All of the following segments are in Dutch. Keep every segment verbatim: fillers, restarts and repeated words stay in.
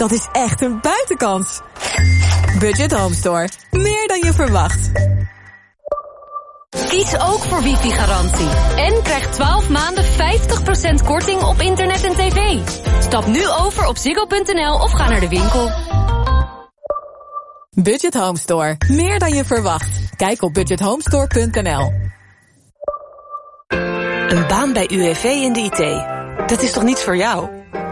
Dat is echt een buitenkans. Budget Home Store. Meer dan je verwacht. Kies ook voor wifi-garantie. En krijg twaalf maanden vijftig procent korting op internet en tv. Stap nu over op ziggo punt n l of ga naar de winkel. Budget Home Store. Meer dan je verwacht. Kijk op budget home store punt n l. Een baan bij U W V in de I T. Dat is toch niets voor jou?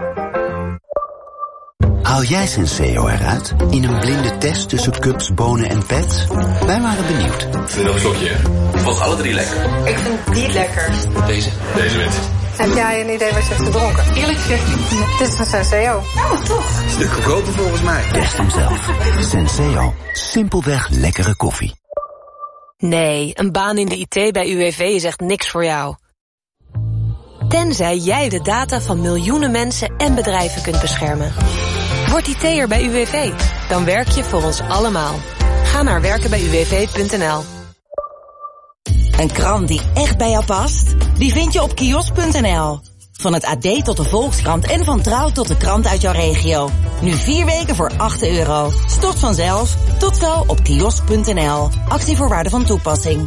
Haal jij Senseo eruit in een blinde test tussen cups, bonen en pets? Wij waren benieuwd. Ik vind nog een slokje. Ik vond alle drie lekker. Ik vind die lekker. Deze? Deze wint. Heb jij een idee wat je hebt gedronken? Eerlijk gezegd niet. Dit is een Senseo. Oh, toch? Stuk goedkoper volgens mij. Test hem zelf. Senseo. Simpelweg lekkere koffie. Nee, een baan in de I T bij U W V is echt niks voor jou. Tenzij jij de data van miljoenen mensen en bedrijven kunt beschermen. Word I T'er bij U W V. Dan werk je voor ons allemaal. Ga naar werken bij u w v punt n l. Een krant die echt bij jou past? Die vind je op kiosk punt n l. Van het A D tot de Volkskrant en van Trouw tot de krant uit jouw regio. Nu vier weken voor acht euro. Stort vanzelf. Tot zo op kiosk punt n l. Actievoorwaarden van toepassing.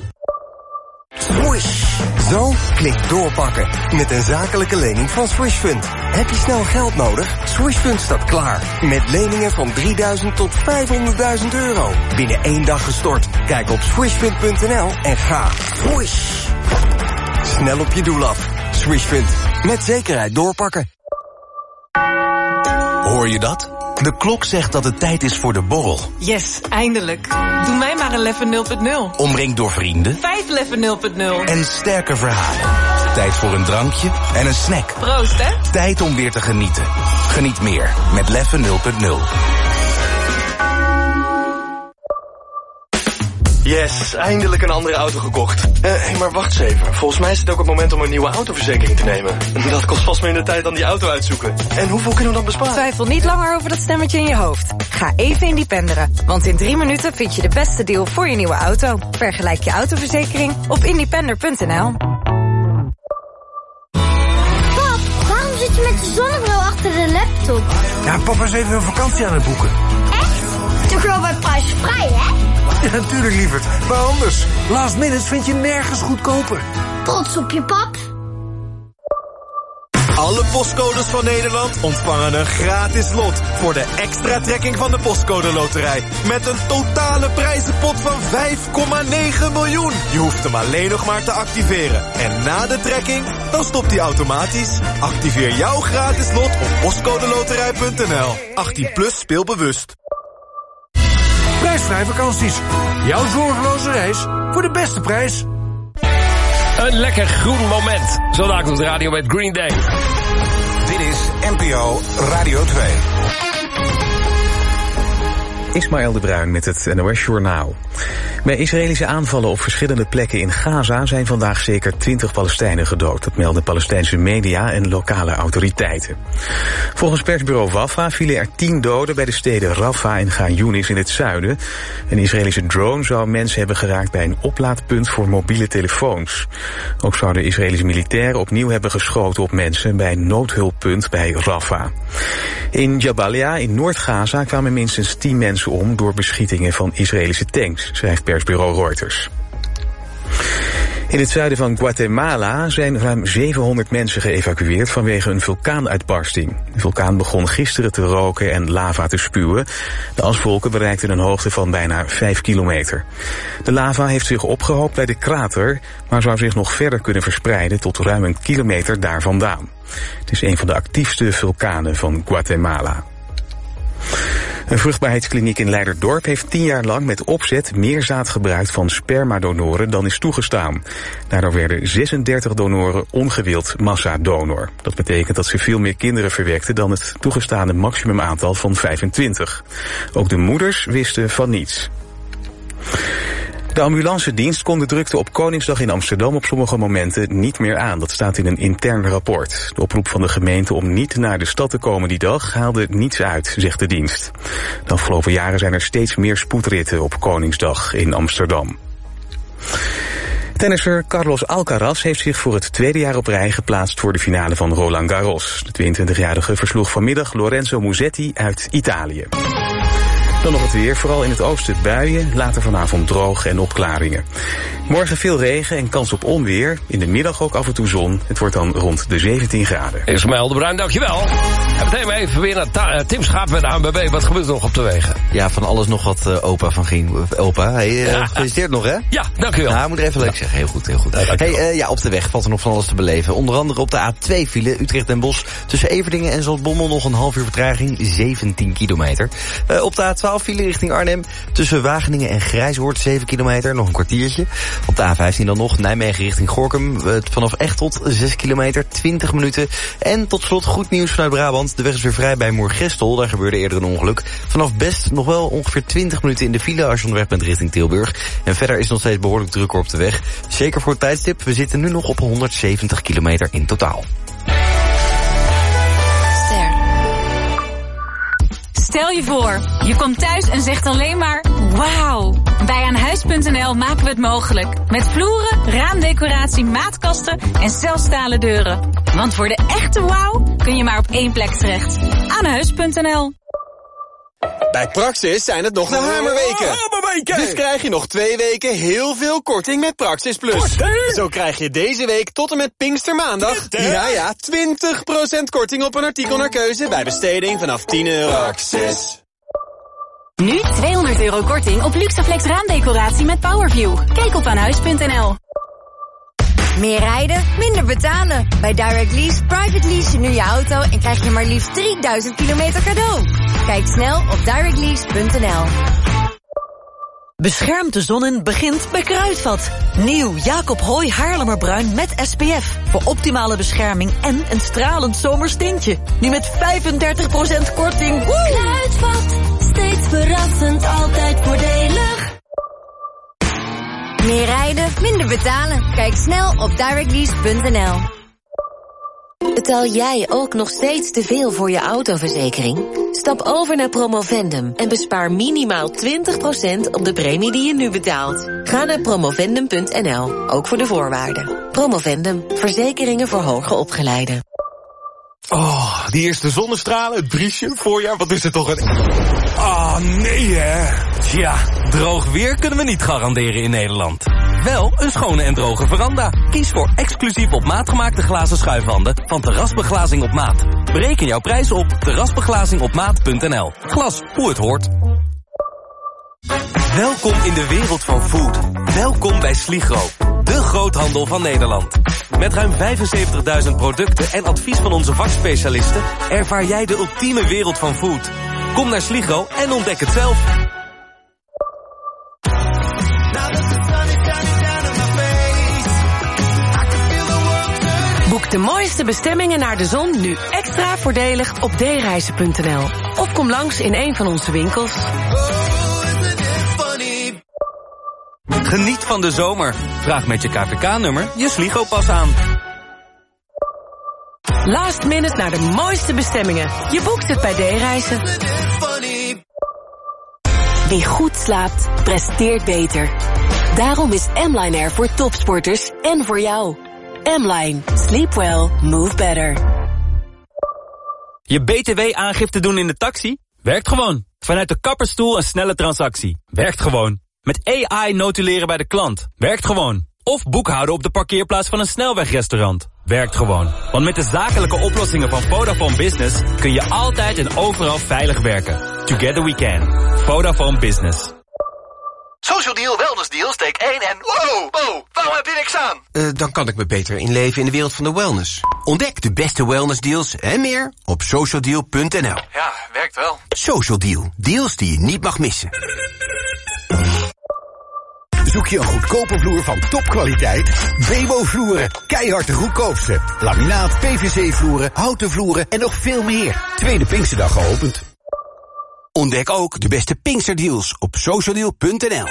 Swish. Zo klinkt doorpakken. Met een zakelijke lening van Swish Fund. Heb je snel geld nodig? Swish Fund staat klaar. Met leningen van drieduizend tot vijfhonderdduizend euro. Binnen één dag gestort. Kijk op swish fund punt n l en ga. Swish. Snel op je doel af. Swish Fund. Met zekerheid doorpakken. Hoor je dat? De klok zegt dat het tijd is voor de borrel. Yes, eindelijk. Doe mij maar een Leffe nul punt nul. Omringd door vrienden. Vijf Leffe nul punt nul. En sterke verhalen. Tijd voor een drankje en een snack. Proost, hè? Tijd om weer te genieten. Geniet meer met Leffe nul punt nul. Yes, eindelijk een andere auto gekocht. Hé, uh, hey, maar wacht eens even. Volgens mij is het ook het moment om een nieuwe autoverzekering te nemen. Dat kost vast minder tijd dan die auto uitzoeken. En hoeveel kunnen we dan besparen? Twijfel niet langer over dat stemmetje in je hoofd. Ga even independeren. Want in drie minuten vind je de beste deal voor je nieuwe auto. Vergelijk je autoverzekering op independer punt n l. Pap, waarom zit je met de zonnebril achter de laptop? Ja, papa is even een vakantie aan het boeken. Echt? Toch wel bij prijsvrij, hè? Ja, natuurlijk, lieverd. Maar anders. Last minute vind je nergens goedkoper. Trots op je pap. Alle postcodes van Nederland ontvangen een gratis lot voor de extra trekking van de Postcode Loterij. Met een totale prijzenpot van vijf komma negen miljoen. Je hoeft hem alleen nog maar te activeren. En na de trekking, dan stopt hij automatisch. Activeer jouw gratis lot op postcode loterij punt n l. achttien plus speelbewust. Prijsvrij vakanties. Jouw zorgeloze reis voor de beste prijs. Een lekker groen moment. Zo dadelijk op de radio met Green Day. Dit is N P O Radio twee. Ismaël de Bruin met het N O S-journaal. Bij Israëlische aanvallen op verschillende plekken in Gaza zijn vandaag zeker twintig Palestijnen gedood. Dat melden Palestijnse media en lokale autoriteiten. Volgens persbureau Wafa vielen er tien doden bij de steden Rafah en Khan Yunis in het zuiden. Een Israëlische drone zou mensen hebben geraakt bij een oplaadpunt voor mobiele telefoons. Ook zouden Israëlische militairen opnieuw hebben geschoten op mensen bij een noodhulppunt bij Rafah. In Jabalia in Noord-Gaza kwamen minstens tien mensen om door beschietingen van Israëlische tanks, schrijft persbureau Reuters. In het zuiden van Guatemala zijn ruim zevenhonderd mensen geëvacueerd vanwege een vulkaanuitbarsting. De vulkaan begon gisteren te roken en lava te spuwen. De aswolken bereikten een hoogte van bijna vijf kilometer. De lava heeft zich opgehoopt bij de krater, maar zou zich nog verder kunnen verspreiden tot ruim een kilometer daar vandaan. Het is een van de actiefste vulkanen van Guatemala. Een vruchtbaarheidskliniek in Leiderdorp heeft tien jaar lang met opzet meer zaad gebruikt van spermadonoren dan is toegestaan. Daardoor werden zesendertig donoren ongewild massadonor. Dat betekent dat ze veel meer kinderen verwekten dan het toegestane maximumaantal van vijfentwintig. Ook de moeders wisten van niets. De ambulancedienst kon de drukte op Koningsdag in Amsterdam op sommige momenten niet meer aan. Dat staat in een intern rapport. De oproep van de gemeente om niet naar de stad te komen die dag haalde niets uit, zegt de dienst. De afgelopen jaren zijn er steeds meer spoedritten op Koningsdag in Amsterdam. Tennisser Carlos Alcaraz heeft zich voor het tweede jaar op rij geplaatst voor de finale van Roland Garros. De tweeëntwintigjarige versloeg vanmiddag Lorenzo Musetti uit Italië. Dan nog het weer, vooral in het oosten buien, later vanavond droog en opklaringen. Morgen veel regen en kans op onweer, in de middag ook af en toe zon. Het wordt dan rond de zeventien graden. Ismaël de Bruin, dankjewel. En meteen maar even weer naar ta- uh, Tim Schaap met de A N B B. Wat gebeurt er nog op de wegen? Ja, van alles nog wat uh, opa van ging. Opa, hey, uh, ja. Gefeliciteerd nog, hè? Ja, dankjewel. Nou, moet er even leuk ja. zeggen. Heel goed, heel goed. Ja, hey, uh, ja, op de weg valt er nog van alles te beleven. Onder andere op de A twee file Utrecht en Bosch. Tussen Everdingen en Zaltbommel nog een half uur vertraging. zeventien kilometer. Uh, op de A twaalf file richting Arnhem. Tussen Wageningen en Grijshoort zeven kilometer. Nog een kwartiertje. Op de A vijftien dan nog. Nijmegen richting Gorinchem. Uh, vanaf Echteld zes kilometer. twintig minuten. En tot slot goed nieuws vanuit Brabant. De weg is weer vrij bij Moergestel. Daar gebeurde eerder een ongeluk. Vanaf Best nog wel ongeveer twintig minuten in de file als je onderweg bent richting Tilburg. En verder is het nog steeds behoorlijk drukker op de weg. Zeker voor het tijdstip. We zitten nu nog op honderdzeventig kilometer in totaal. Stel je voor, je komt thuis en zegt alleen maar wauw. Bij Aanhuis punt n l maken we het mogelijk. Met vloeren, raamdecoratie, maatkasten en zelfstalen deuren. Want voor de echte wauw kun je maar op één plek terecht. Aanhuis punt n l. Bij Praxis zijn het nog de hamerweken. hamerweken. Dus krijg je nog twee weken heel veel korting met Praxis Plus. Korting? Zo krijg je deze week tot en met Pinkstermaandag... ja ja, twintig procent korting op een artikel naar keuze... bij besteding vanaf tien euro. Praxis. Nu tweehonderd euro korting op Luxaflex raamdecoratie met Powerview. Kijk op aanhuis punt n l. Meer rijden, minder betalen. Bij Direct Lease private lease je nu je auto en krijg je maar liefst drieduizend kilometer cadeau. Kijk snel op direct lease punt n l. Beschermt de zon in begint bij Kruidvat. Nieuw Jacob Hooy Haarlemmerbruin met S P F. Voor optimale bescherming en een stralend zomers tintje. Nu met vijfendertig procent korting. Woe! Kruidvat, steeds verrassend, altijd voordelig. Meer rijden, minder betalen. Kijk snel op direct lease punt n l. Betaal jij ook nog steeds te veel voor je autoverzekering? Stap over naar Promovendum en bespaar minimaal twintig procent op de premie die je nu betaalt. Ga naar promovendum punt n l, ook voor de voorwaarden. Promovendum, verzekeringen voor hoger opgeleiden. Oh, die eerste zonnestralen, het briesje, voorjaar, wat is het toch een... Ah, oh, nee hè. Tja, droog weer kunnen we niet garanderen in Nederland. Wel een schone en droge veranda. Kies voor exclusief op maat gemaakte glazen schuifwanden van Terrasbeglazing op maat. Bereken jouw prijs op terrasbeglazing op maat punt n l. Glas, hoe het hoort. Welkom in de wereld van food. Welkom bij Sligro, de groothandel van Nederland. Met ruim vijfenzeventigduizend producten en advies van onze vakspecialisten... ervaar jij de ultieme wereld van food. Kom naar Sligro en ontdek het zelf. Boek de mooiste bestemmingen naar de zon nu extra voordelig op d reizen punt n l. Of kom langs in een van onze winkels. Geniet van de zomer. Vraag met je K V K-nummer je Sligo-pas aan. Last minute naar de mooiste bestemmingen. Je boekt het bij D-reizen. Wie goed slaapt, presteert beter. Daarom is M-Line er voor topsporters en voor jou. M-Line. Sleep well. Move better. Je B T W-aangifte doen in de taxi? Werkt gewoon. Vanuit de kapperstoel een snelle transactie. Werkt gewoon. Met A I notuleren bij de klant. Werkt gewoon. Of boekhouden op de parkeerplaats van een snelwegrestaurant. Werkt gewoon. Want met de zakelijke oplossingen van Vodafone Business kun je altijd en overal veilig werken. Together we can. Vodafone Business. Social Deal, Wellness Deal, steek één en wow, wow, waarom heb je niks aan? Uh, dan kan ik me beter inleven in de wereld van de wellness. Ontdek de beste wellness deals en meer op social deal punt n l. Ja, werkt wel. Social Deal, deals die je niet mag missen. Zoek je een goedkope vloer van topkwaliteit? Bebo Vloeren, keihard de goedkoopste. Laminaat, P V C-vloeren, houten vloeren en nog veel meer. Tweede Pinksterdag geopend. Ontdek ook de beste Pinksterdeals op social deal punt n l.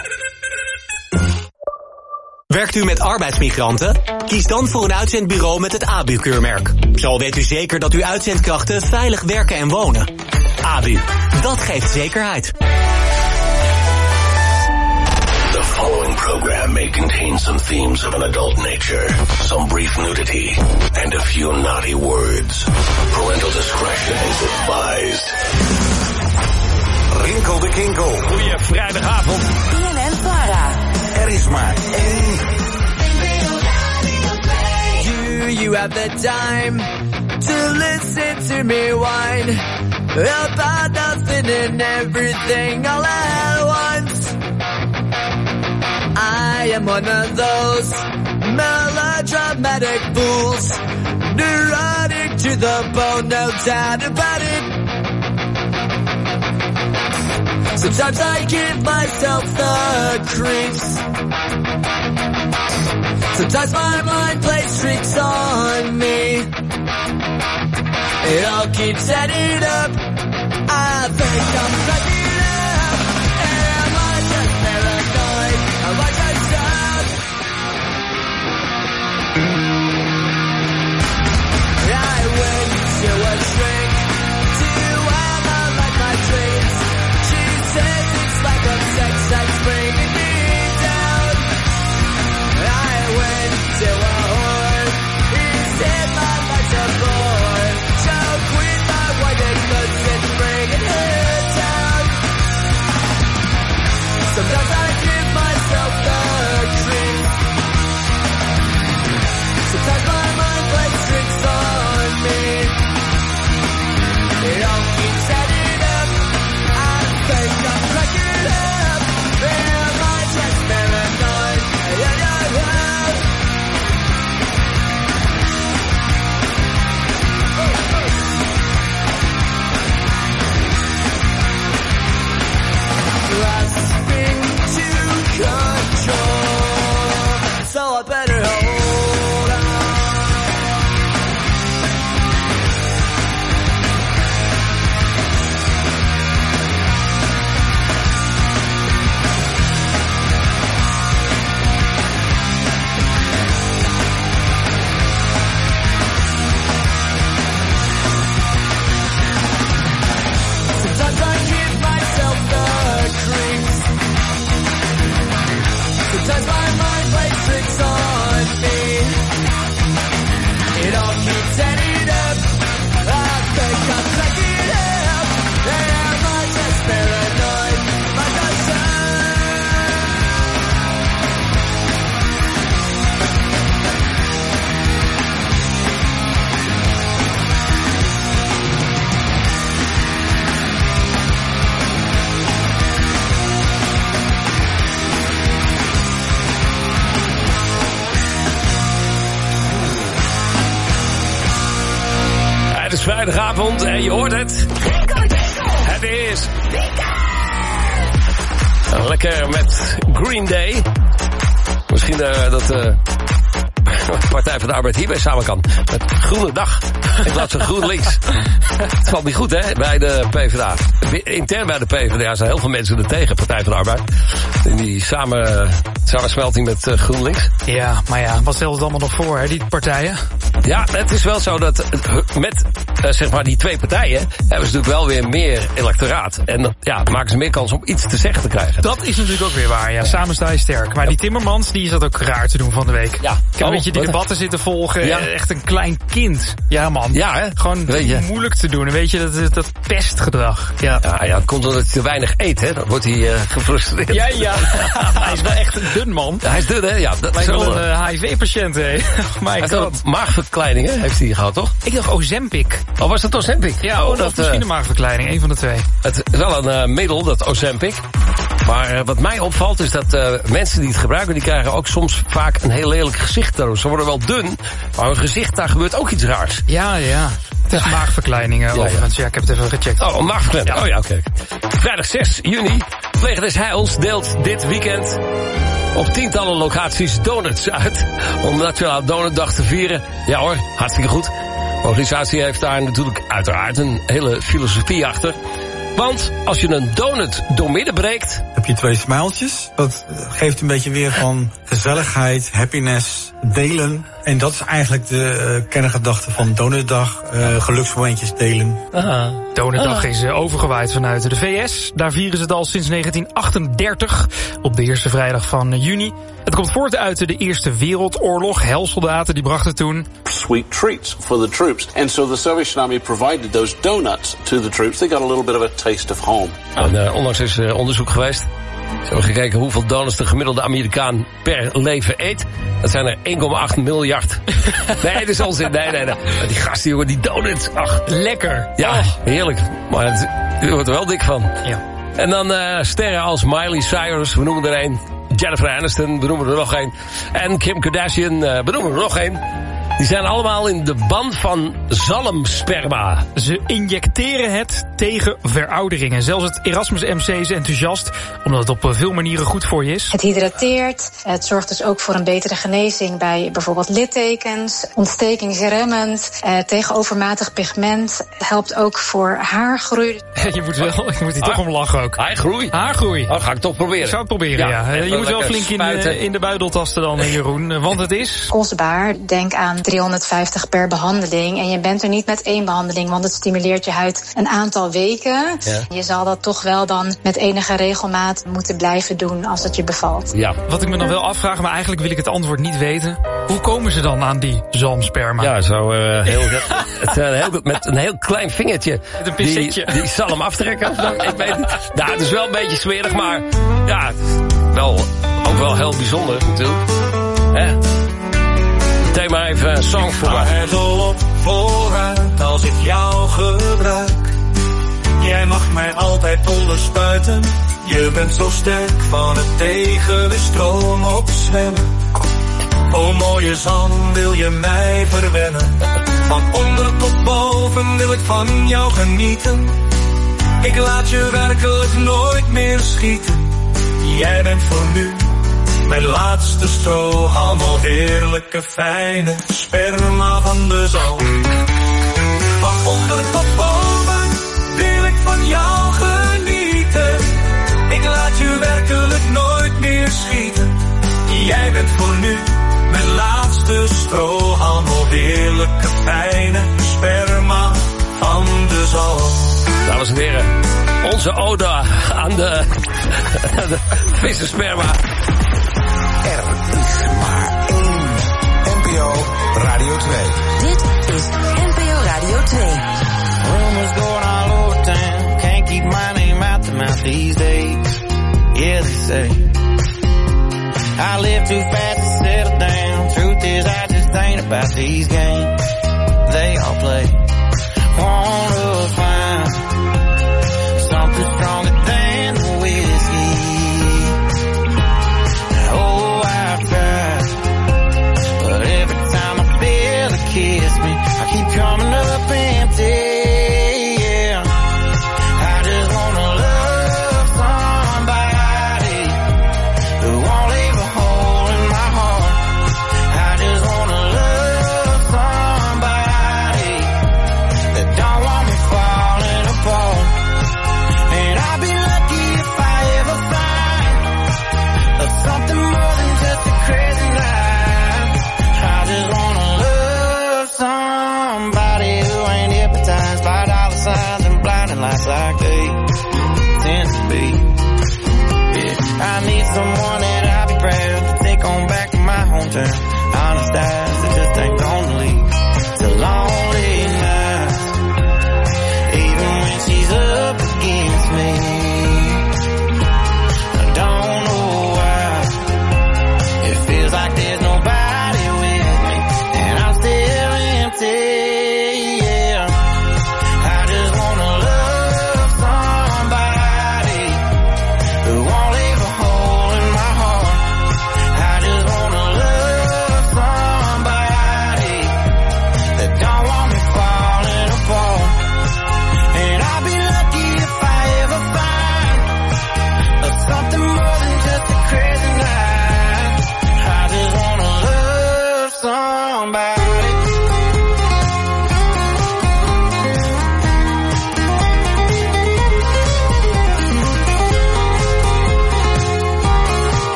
Werkt u met arbeidsmigranten? Kies dan voor een uitzendbureau met het A B U-keurmerk. Zo weet u zeker dat uw uitzendkrachten veilig werken en wonen. A B U, dat geeft zekerheid. De The following program may contain some themes of an adult nature, some brief nudity, and a few naughty words. Parental discretion is advised. Rinkel de Kinkel. Goeie vrijdagavond. B N N Vara. Er is maar één. Do you have the time to listen to me whine about nothing and everything all at once? I am one of those melodramatic fools, neurotic to the bone, no doubt about it. Sometimes I give myself the creeps. Sometimes my mind plays tricks on me. It all keeps adding up. I think I'm cracking up. Am I just paranoid? Am I just stuck? I went to a shrink to analyze my dreams. She says it's like a sex that's bringing me down. I went to a whore. He said my life's a bore. Choke with my white goods and bringing her down. Sometimes I give myself the creep. Sometimes my mind plays tricks on me. It all keeps adding up. I think I'm cracking up. Am I just paranoid? Yeah, yeah, yeah. Grasping to control, so I better hold on. Sometimes I give myself the creeps. Sometimes my mind plays tricks on me. It all keeps adding up. I think I'm cracking up. Am I just paranoid? Am I just Het is vrijdagavond en je hoort het. Het is... Lekker met Green Day. Misschien uh, dat de uh, Partij van de Arbeid hierbij samen kan. Met Groene Dag. In plaats van GroenLinks. Het valt niet goed, hè, bij de PvdA. Intern bij de PvdA zijn heel veel mensen er tegen, Partij van de Arbeid. In die samen, samensmelting met uh, GroenLinks. Ja, maar ja, wat stelt het allemaal nog voor, hè, die partijen? Ja, het is wel zo dat met uh, zeg maar die twee partijen hebben ze natuurlijk wel weer meer electoraat. En dat, ja, maken ze meer kans om iets te zeggen te krijgen. Dat is natuurlijk ook weer waar, ja. Samen sta je sterk. Maar die Timmermans, die is dat ook raar te doen van de week. Ja. Ik heb een beetje die debatten zitten volgen. Ja. Echt een klein kind. Ja, man. Ja, hè? Gewoon moeilijk te doen. En weet je, dat, dat pestgedrag. Ja. Ja, ja, het komt omdat hij te weinig eet, hè. Dan wordt hij uh, gefrustreerd. Ja, ja. Hij is wel echt een dun man. Ja, hij is dun, hè. Ja, dat lijkt is wel een uh, H I V-patiënt, hè. Oh my god. Maagverkleiningen heeft hij gehad, toch? Ik dacht Ozempic. Oh, was dat Ozempic? Ja, oh, dat misschien uh, een maagverkleining. Een van de twee. Het is wel een uh, middel, dat Ozempic. Maar uh, wat mij opvalt is dat uh, mensen die het gebruiken, die krijgen ook soms vaak een heel lelijk gezicht. Ze worden wel dun, maar hun gezicht, daar gebeurt ook iets raars. Ja, ja. Het is maagverkleiningen. Ja, overigens. Ja. ja, ik heb het even gecheckt. Oh, maagverkleining. Ja. Oh ja, oké. Okay. Vrijdag zes juni. Leger des Heils deelt dit weekend op tientallen locaties donuts uit om Nationale Donutdag te vieren. Ja hoor, hartstikke goed. De organisatie heeft daar natuurlijk uiteraard een hele filosofie achter. Want als je een donut doormidden breekt, heb je twee smijltjes. Dat geeft een beetje weer van gezelligheid, happiness, delen. En dat is eigenlijk de uh, kerngedachte van Donutdag. Uh, geluksmomentjes delen. Aha. Donutdag is uh, overgewaaid vanuit de V S. Daar vieren ze het al sinds negentien achtendertig. Op de eerste vrijdag van uh, juni. Het komt voort uit de Eerste Wereldoorlog. Helsoldaten die brachten toen sweet treats for the troops. And so the Salvation Army provided those donuts to the troops. They got a little bit of a taste of home. En, uh, onlangs is uh, onderzoek geweest. Ze hebben gekeken hoeveel donuts de gemiddelde Amerikaan per leven eet. Dat zijn er één komma acht miljard. Nee, dat is onzin. Nee, nee, nee. Die gasten, jongen, die donuts. Ach, lekker. Ja, oh. Heerlijk. Maar het, je wordt er wel dik van. Ja. En dan uh, sterren als Miley Cyrus, we noemen er één. Jennifer Aniston, we noemen er nog één. En Kim Kardashian, uh, we noemen er nog één. Die zijn allemaal in de ban van zalmsperma. Ze injecteren het tegen veroudering. En zelfs het Erasmus M C is enthousiast, omdat het op veel manieren goed voor je is. Het hydrateert. Het zorgt dus ook voor een betere genezing bij bijvoorbeeld littekens. Ontstekingsremmend. Eh, tegen overmatig pigment. Het helpt ook voor haargroei. Je moet wel, ik moet hier toch om lachen ook. Haargroei? Haargroei. Oh, ga ik toch proberen. Zou ik proberen, ja. ja. Je moet wel flink in, uh, in de buidel tasten dan, Jeroen. Want het is kostbaar. Denk aan driehonderdvijftig per behandeling. En je bent er niet met één behandeling, want het stimuleert je huid een aantal weken. Ja. Je zal dat toch wel dan met enige regelmaat moeten blijven doen als het je bevalt. Ja. Wat ik me dan wel afvraag, maar eigenlijk wil ik het antwoord niet weten. Hoe komen ze dan aan die zalmsperma? Ja, zo uh, heel, het, uh, heel, met een heel klein vingertje. Met een pincetje. Die, die zalm aftrekken. Ik weet het. Nou, het is wel een beetje smerig, maar ja, wel, ook wel heel bijzonder natuurlijk. Hè? Meteen maar even een song voor me. Er zo op vooruit als ik jou gebruik. Jij mag mij altijd onderspuiten. Je bent zo sterk van het tegen de stroom opzwemmen. O mooie zon, wil je mij verwennen? Van onder tot boven wil ik van jou genieten. Ik laat je werkelijk nooit meer schieten. Jij bent voor nu mijn laatste strohalm, oh heerlijke fijne sperma van de zon. Van onder tot boven wil ik van jou genieten. Ik laat je werkelijk nooit meer schieten. Jij bent voor nu mijn laatste strohalm, oh heerlijke fijne sperma van de zon. Dames en heren, onze ode aan de, de vissensperma. Er is maar één. N P O Radio twee. Dit is N P O Radio twee. Rumors going all over town. Can't keep my name out the mouth these days. Yeah, they say I live too fast to settle down. Truth is, I just ain't about these games they all play. Wanna find something stronger than the whiskey. Oh, I've tried, but every time I feel it kiss me, I keep coming up empty. Yeah, I just wanna love somebody who won't leave a hole in my heart. I just wanna love somebody that don't want me falling apart. And I'll be lucky if I ever find something more than just a crazy night. I just wanna love somebody who ain't hypnotized by dollar signs and blinding lights like they tend to be. Yeah, I need someone that I'll be proud to take on back to my hometown. Honest eyes that just ain't gonna leave. It's a lonely night, even when she's up against me. I don't know why it feels like there's nobody with me, and I'm still empty. Yeah, I just wanna love somebody who won't leave a hole in my heart. I just wanna love somebody that don't want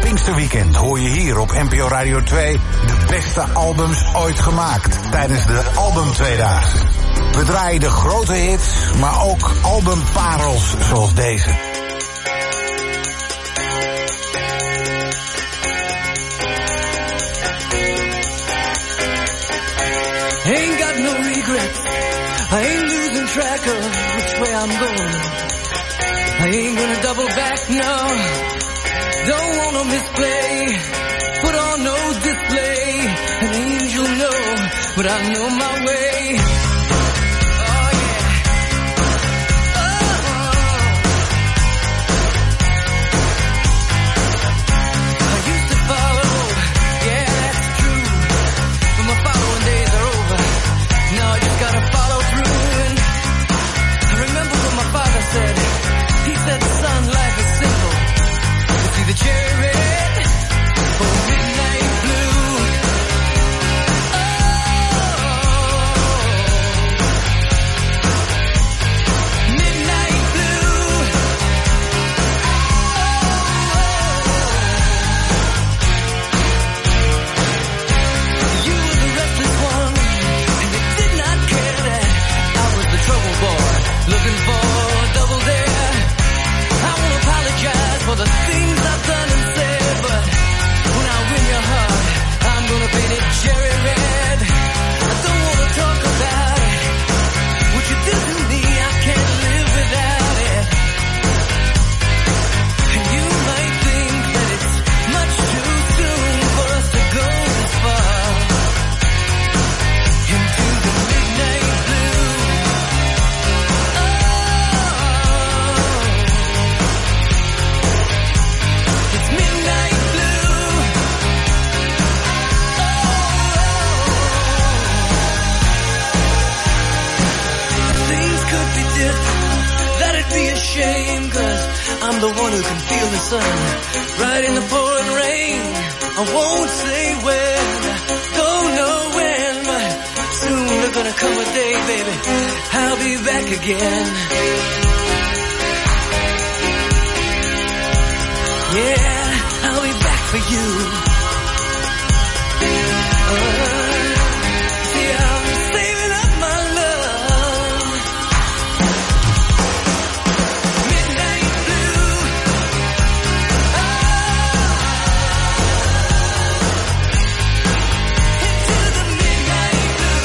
Pinksterweekend hoor je hier op N P O Radio twee de beste albums ooit gemaakt tijdens de Album Tweedaagse. We draaien de grote hits, maar ook albumparels zoals deze. Ain't got no regrets. I ain't losing track of which way I'm going. I ain't gonna double back, no. Don't wanna misplay. Put on no display. An angel, no, but I know my way. Oh yeah. Oh. I used to follow. Yeah, that's true. But my following days are over. Now I just gotta follow through. And I remember what my father said. He said, son, life is simple. You see the cherry red or midnight blue. Oh, midnight blue. Oh, you were the restless one, and you did not care that I was the trouble boy, looking for double dare. I won't apologize for the things I've done and said, but when I win your heart, I'm gonna paint it cherry red. I don't wanna talk about it. What you did to me, I can't live without it. And you might think that it's much too soon for us to go this far into the midnight blue. It's midnight blue. Oh, things could be different. That'd be a shame, 'cause I'm the one who can feel the sun right in the pouring rain. I won't say when, don't know when, but soon there's gonna come a day, baby, I'll be back again. Yeah, I'll be back for you. Uh, see, I'm saving up my love. Midnight blue. Into the midnight blue.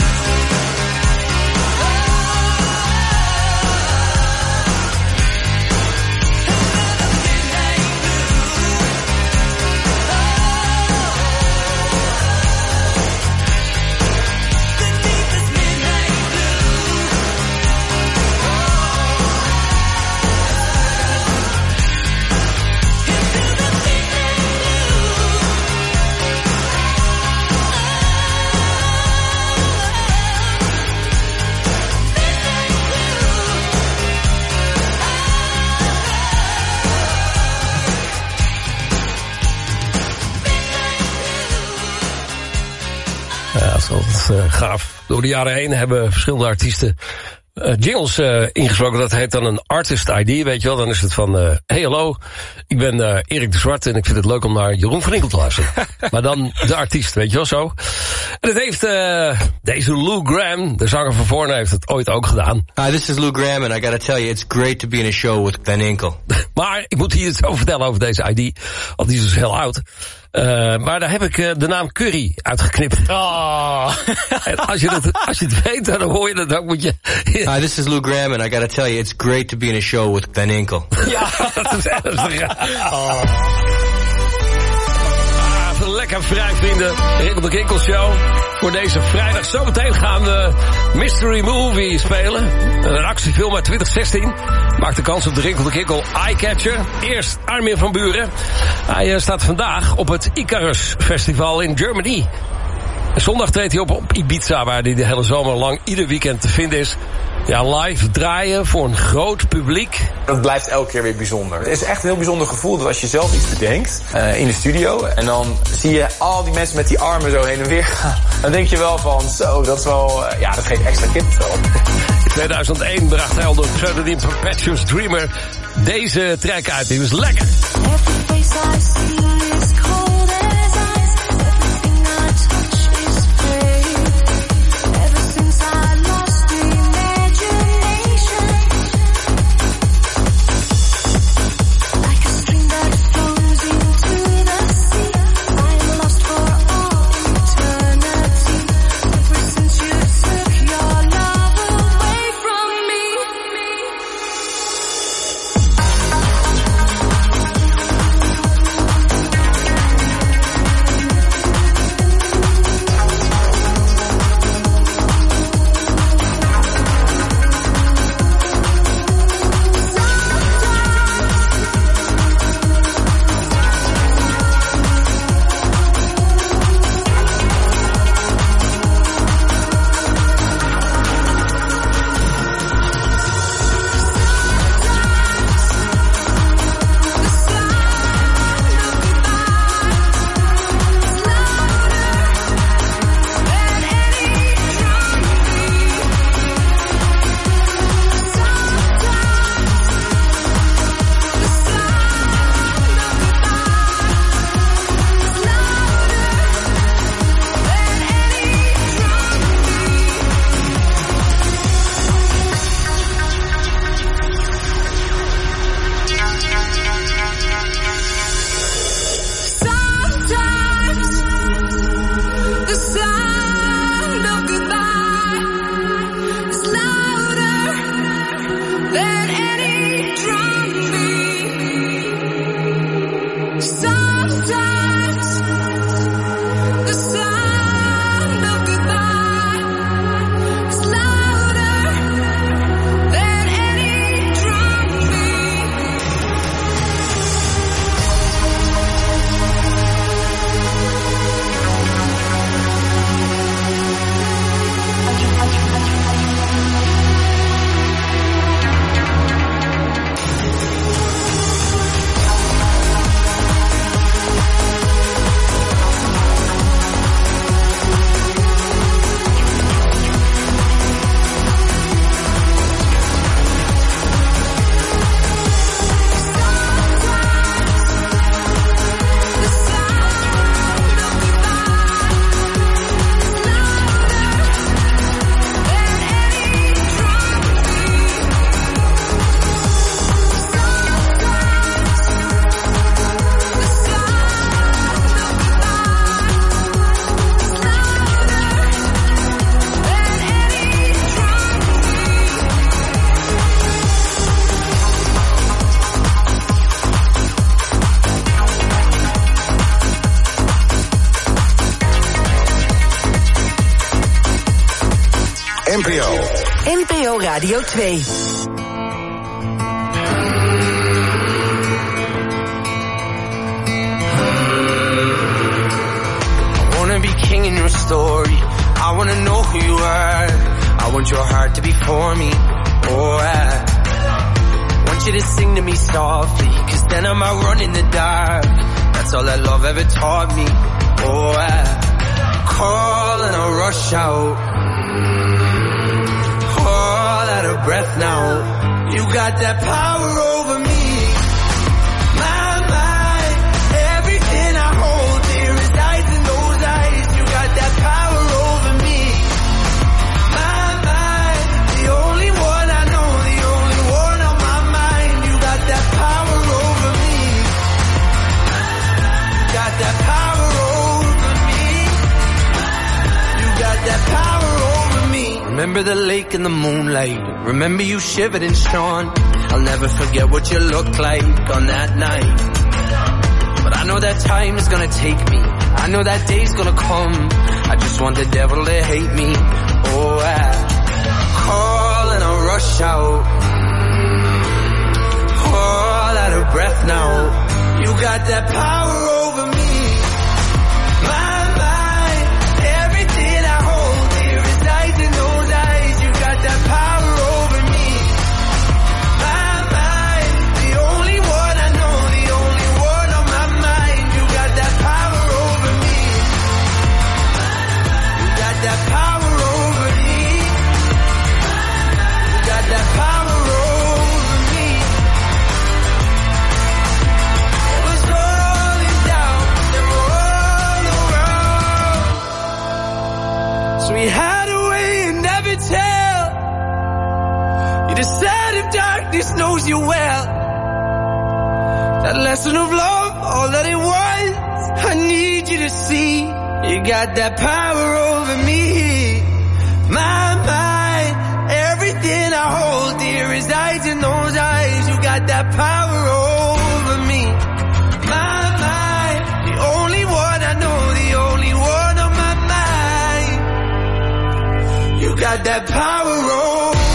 Ja, dat is altijd uh, gaaf. Door de jaren heen hebben verschillende artiesten uh, jingles uh, ingesproken. Dat heet dan een artist I D, weet je wel. Dan is het van, uh, hey hallo, ik ben uh, Erik de Zwart en ik vind het leuk om naar Jeroen van Inkel te luisteren. Maar dan de artiest, weet je wel zo. En het heeft uh, deze Lou Gramm, de zanger van Voorne, heeft het ooit ook gedaan. Hi, this is Lou Gramm and I gotta tell you, it's great to be in a show with Glenn Inkel. Maar ik moet hier iets over vertellen over deze I D, want die is dus heel oud. Uh, maar daar heb ik uh, de naam Curry uitgeknipt. Oh. En als je, het, als je het weet, dan hoor je dat ook. Moet je... Hi, this is Lou Gramm and I gotta tell you, it's great to be in a show with Glenn Inkel. Ja, dat is ernstig. Oh. Ah, lekker vrij vinden. Rinkel de Kinkel Show. Voor deze vrijdag. Zometeen gaan we Mystery Movie spelen. Een actiefilm uit twintig zestien. Maakt de kans op de Rinkel de Kinkel Eyecatcher. Eerst Armin van Buuren. Hij uh, staat vandaag op het Icarus Festival in Germany. Zondag treedt hij op op Ibiza, waar hij de hele zomer lang ieder weekend te vinden is. Ja, live draaien voor een groot publiek. Dat blijft elke keer weer bijzonder. Het is echt een heel bijzonder gevoel dat als je zelf iets bedenkt uh, in de studio en dan zie je al die mensen met die armen zo heen en weer gaan. Dan denk je wel van zo, dat is wel, uh, ja, dat geeft extra kippenvel. In tweeduizend één bracht hij onder pseudoniem Perpetuous Dreamer deze track uit. Die was lekker. Every face I see is P O. N P O Radio twee. I wanna be king in your story. I wanna know who you are. I want your heart to be for me. Oh, I want you to sing to me softly, cause then I might run in the dark. That's all that love ever taught me. Oh, I call and I rush out. All out of breath now. You got that power over me. My mind, everything I hold dear resides in those eyes. You got that power over me. My mind, the only one I know, the only one on my mind. You got that power over me. You got that power over me. You got that power over me. Remember the lake in the moonlight. Remember you shivered and shone. I'll never forget what you looked like on that night. But I know that time is gonna take me. I know that day's gonna come. I just want the devil to hate me. Oh, I call and I rush out. All out of breath now. You got that power over me. My mind, everything I hold dear resides in those eyes. You got that power over me. My mind, the only one I know, the only one on my mind. You got that power over me. You got that power over me. You got that power over me. It was rolling down and all around. So we had a way and never tell. You decided darkness knows you well. That lesson of love, all that it was, I need you to see. You got that power over me. My mind, everything I hold dear resides in those eyes. You got that power over me. My mind, the only one I know, the only one on my mind. You got that power over me.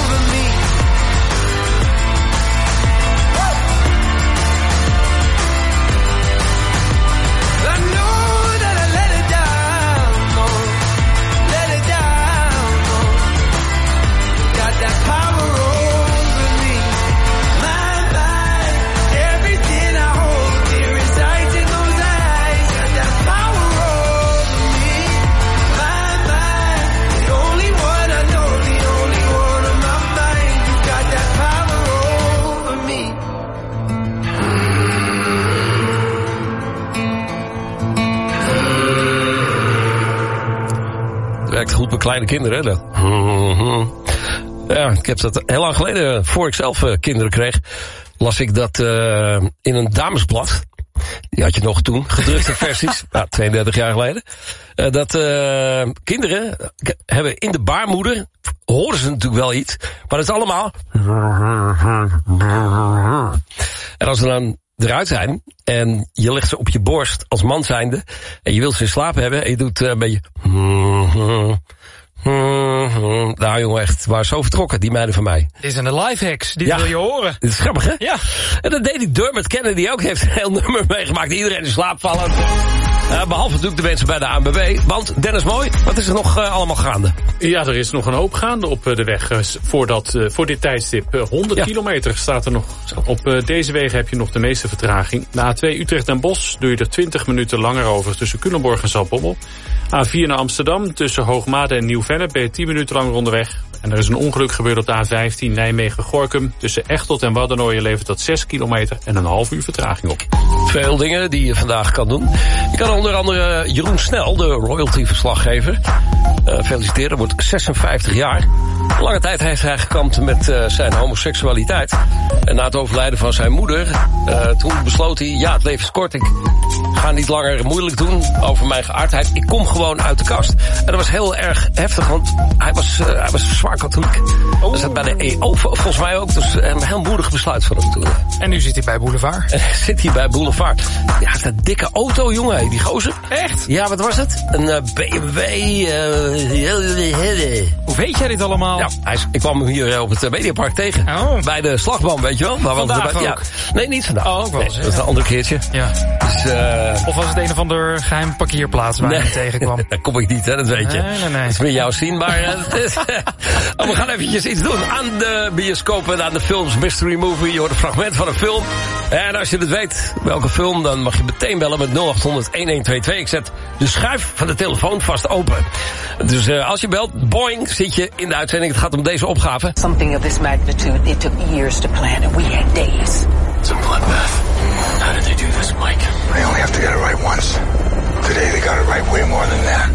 I know that I let it down, no, let it down, no. Got that power over me. My mind, everything I hold dear resides in those eyes. Got that power over me. My mind, the only one I know, the only one on my mind. You got that power over me. Het werkt goed bij kleine kinderen, hè? Dat. Ja, ik heb dat heel lang geleden, voor ik zelf uh, kinderen kreeg, las ik dat uh, in een damesblad. Die had je nog toen, gedrukte versies, nou, tweeëndertig jaar geleden. Uh, dat uh, kinderen hebben in de baarmoeder, horen ze natuurlijk wel iets, maar het is allemaal. En als ze dan eruit zijn en je legt ze op je borst als man zijnde en je wilt ze in slaap hebben en je doet uh, een beetje. Nou jongen, echt, waren zo vertrokken, die meiden van mij. Dit zijn de lifehacks, die ja, wil je horen. Dit is grappig, hè? Ja. En dat deed die Dermot Kennedy ook, heeft een heel nummer meegemaakt. Iedereen in slaap vallen. Uh, behalve natuurlijk de mensen bij de A N B B. Want, Dennis Mooi, wat is er nog uh, allemaal gaande? Ja, er is nog een hoop gaande op uh, de weg uh, voor, dat, uh, voor dit tijdstip. Uh, honderd ja. kilometer staat er nog. Op uh, deze wegen heb je nog de meeste vertraging. De A twee Utrecht en Bosch doe je er twintig minuten langer over tussen Culemborg en Zaltbommel. A vier naar Amsterdam tussen Hoogmade en Nieuw-Vennep ben je tien minuten langer onderweg. En er is een ongeluk gebeurd op de A vijftien Nijmegen-Gorinchem. Tussen Echteld en Waddenooien levert dat zes kilometer en een half uur vertraging op. Veel dingen die je vandaag kan doen. Je kan onder andere Jeroen Snel, de royalty-verslaggever, uh, feliciteren. Wordt zesenvijftig jaar. Lange tijd heeft hij gekampt met uh, zijn homoseksualiteit. En na het overlijden van zijn moeder, uh, toen besloot hij, ja, het leven is kort. Ik ga niet langer moeilijk doen over mijn geaardheid. Ik kom gewoon uit de kast. En dat was heel erg heftig, want hij was, uh, hij was zwaar katholiek. Oh. Dat zat bij de E O volgens mij ook. Dus een heel moedig besluit van hem toen. En nu zit hij bij Boulevard. En zit hij bij Boulevard. zwaar. Ja, hij heeft een dikke auto, jongen, die gozer. Echt? Ja, wat was het? Een uh, B M W. Uh, Hoe weet jij dit allemaal? Ja, hij is, ik kwam hem hier uh, op het uh, Mediapark tegen. Oh. Bij de slagboom, weet je wel. Maar vandaag bij, ook? Ja. Nee, niet vandaag. Oh, ook wel eens, nee, dat is een ander keertje. Ja. Dus, uh, of was het een of ander geheim parkeerplaats waar nee, je hem tegenkwam? Daar kom ik niet, hè, dat weet je. Nee, nee, nee. Dat is met jou zien, maar... Uh, is, uh, oh, we gaan eventjes iets doen aan de bioscopen en aan de films. Mystery Movie, je hoort een fragment van een film. En als je het weet, welke film, dan mag je meteen bellen met nul acht honderd een een twee twee. Ik zet de schuif van de telefoon vast open. Dus uh, als je belt, boing, zit je in de uitzending. Het gaat om deze opgave. Something of this magnitude, it took years to plan and we had days. It's a bloodbath. How did they do this, Mike? They only have to get it right once. Today they got it right way more than that.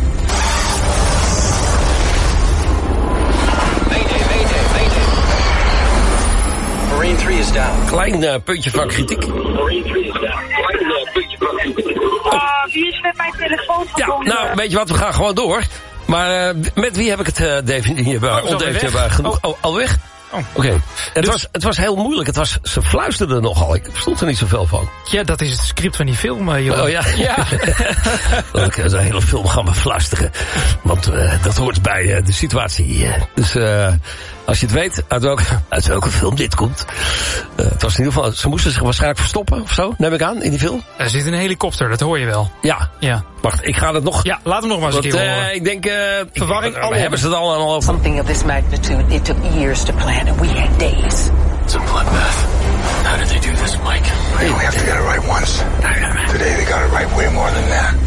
Mayday, mayday, mayday. Marine three is down. Klein uh, puntje van kritiek. Marine three is down. Klein uh, puntje van kritiek. Oh, wie is met mijn telefoon verbonden? Ja, nou, weet je wat, we gaan gewoon door. Maar uh, met wie heb ik het uh, definitief oh, uh, genoeg? Oh, oh, al weg? Oh. Oké. Okay. Het, dus... was, het was heel moeilijk. Het was, ze fluisterden nogal. Ik verstond er niet zoveel van. Ja, dat is het script van die film, uh, joh. Oh ja? Ja. Dat ik zo'n hele film gaan befluisteren. Want uh, dat hoort bij uh, de situatie. Uh, dus uh, als je het weet, uit welke, uit welke film dit komt. Uh, het was in ieder geval, ze moesten zich waarschijnlijk verstoppen of zo, neem ik aan, in die film. Er zit een helikopter, dat hoor je wel. Ja. Ja. Wacht, ik ga het nog... Ja, laat hem nog maar eens een keer horen. Uh, ik denk... Uh, Verwarring, alle hebben ze het allemaal over. Something of this magnitude, it took years to plan and we had days. It's a bloodbath. How did they do this, Mike? They only have to get it right once. Today they got it right way more than that.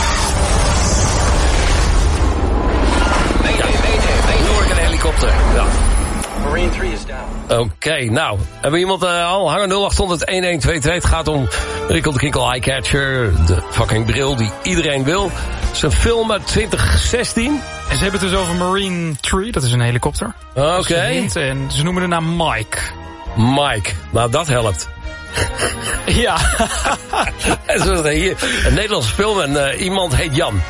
Mayday, mayday, mayday. Nu hoor ik een helikopter. Ja. Marine three is down. Oké, okay, nou. Hebben we iemand uh, al hangen? nul acht honderd een een twee twee. Het gaat om Rikkel de Kinkel Eyecatcher. De fucking bril die iedereen wil. Het is een film uit twintig zestien. En ze hebben het dus over Marine three. Dat is een helikopter. Oké. Okay. En ze noemen de naam Mike. Mike. Nou, dat helpt. Ja. Hier, een Nederlandse film en uh, iemand heet Jan.